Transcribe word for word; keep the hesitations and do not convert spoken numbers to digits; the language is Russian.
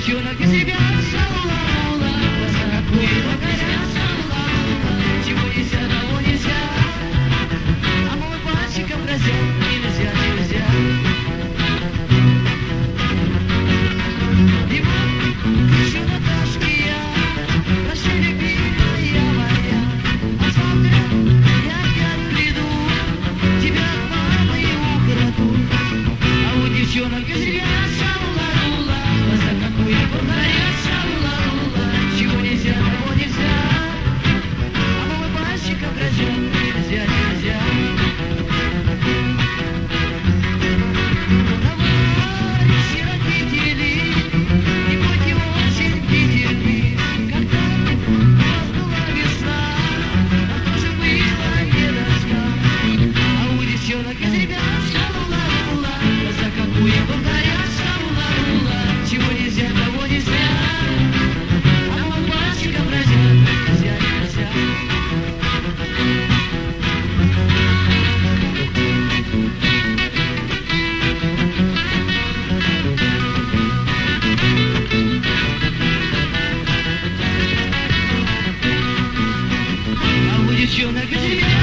девчонок из себя шалула-мула, какую нельзя шалула-мула, чего нельзя, того нельзя, а мой пальчиком грозят, нельзя, нельзя. И вот еще Наташки я, прошу, любимая моя, а завтра я опять приду, тебя от мамы украду, а у девчонок из себя шалула-мула, глаза какую горят шалула-мула, чего нельзя, того нельзя, а мой пальчиком грозят, нельзя, нельзя. Товарищи родители, не будьте очень бдительны, когда у вас была весна, нам тоже было не до сна, а у девчонок из ребят шалула-мула, глаза какую горят шалула-мула, чего нельзя, того нельзя, а мой пальчиком грозят, нельзя, нельзя. А у девчонок из ребят